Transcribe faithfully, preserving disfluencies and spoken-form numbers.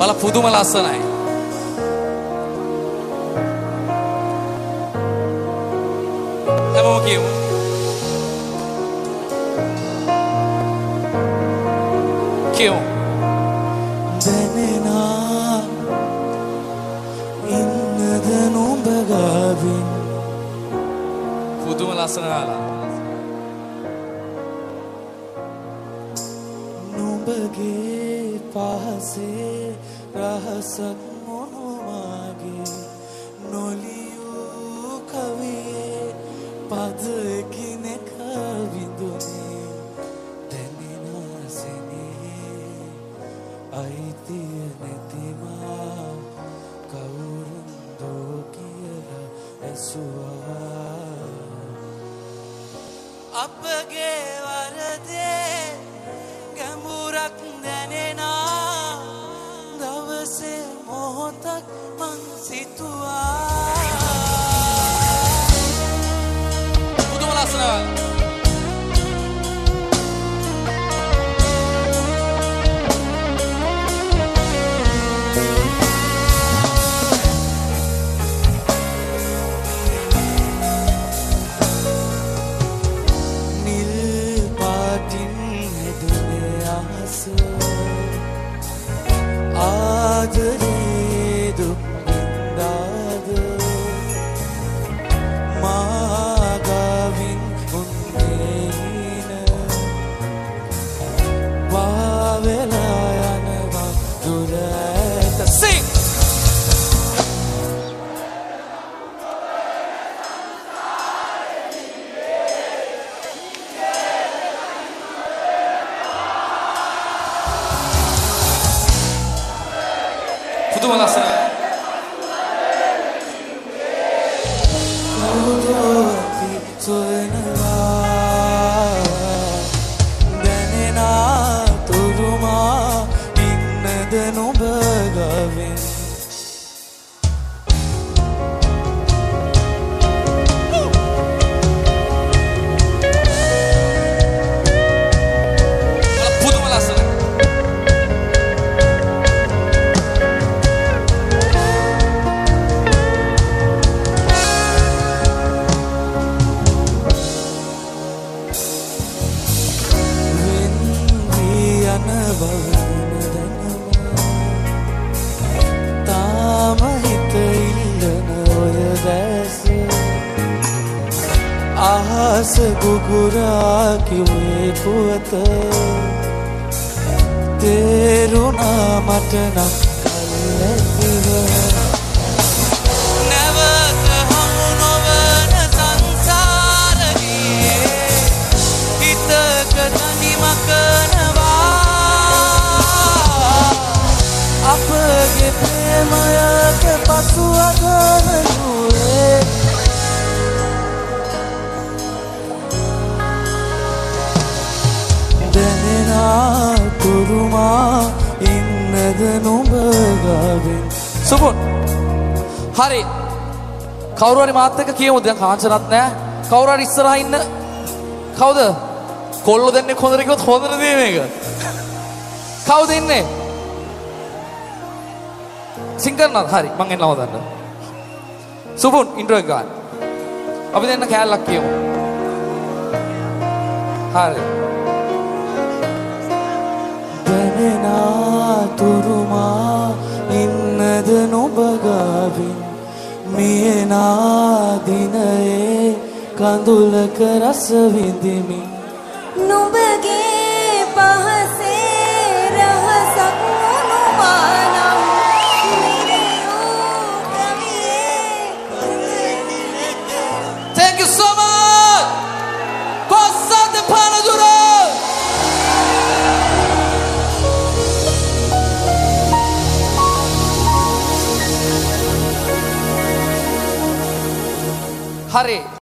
බල පුදුම ලස්සනයි. හැමෝම කියමු. කියමු. දැනෙනා ඉන්නද නුඹ ගාවින්. පුදුම ලස්සන ගාලා. නුඹගේ පහසේ රහසක් මොනවාගේ නොලියූ කවියේ පදකිනෙක විදුනේ දැනෙනා සෙනෙහේ අයිතිය නැතිමා කවුරුන්දෝ කියලා ඇසුවා අපගේ වරදේ ගැඹුරක් දැනෙනා දවසේ මොහොතක් මං සිතුවා පුදුම ලස්සන ආදරේ දුක් විඳාද මාගවින් උන්නේන වාවෙලා යනවා දුර ඇත sing පුදුම ලස්සනයි. කවුරුත් සොයනවා දැනෙනා තුරුමා ඉන්නද නුඹ ගාවින්. පුදුම ලස්සනයි. තාම හිත ඉල්ලන ඔය දැස අහස ගුගුරා කිව්වේ පුවත තේරුණා මට නම් කල්ැතිව නැවත හමු නොවන සංසාරයේ හිතක තනිමකනවා අපගේ ප්‍රේමයක පසුවගනුවේ දැනෙනා තුරුමා ඉන්නද නුඹ ගාවින්. සුබුන් හරි කවුරු හරි මාත් එක්ක කියමු. දැන් කාංචනත් නැහැ. කවුරු හරි ඉස්සරහා ඉන්න කවුද? කොල්ලෝ දෙන්නේ හොඳට කිව්වොත් හොඳට දේ මේක. කවුද ඉන්නේ? සිංගර්නත් හරි මං එන්නව දන්න. සුබුන් ඉන්ට්‍රෝ එක ගන්න. අපි දෙන්න කෑල්ලක් කියමු. හරි. දැනෙනා තුරුමා ඉන්නද නුඹ ගාවින් මියනා දිනයේ කඳුලක රස විඳිමින් නුඹගේ පහසේ රහසක් මොනවානම් Thank you so much. Passate Panadura. Hari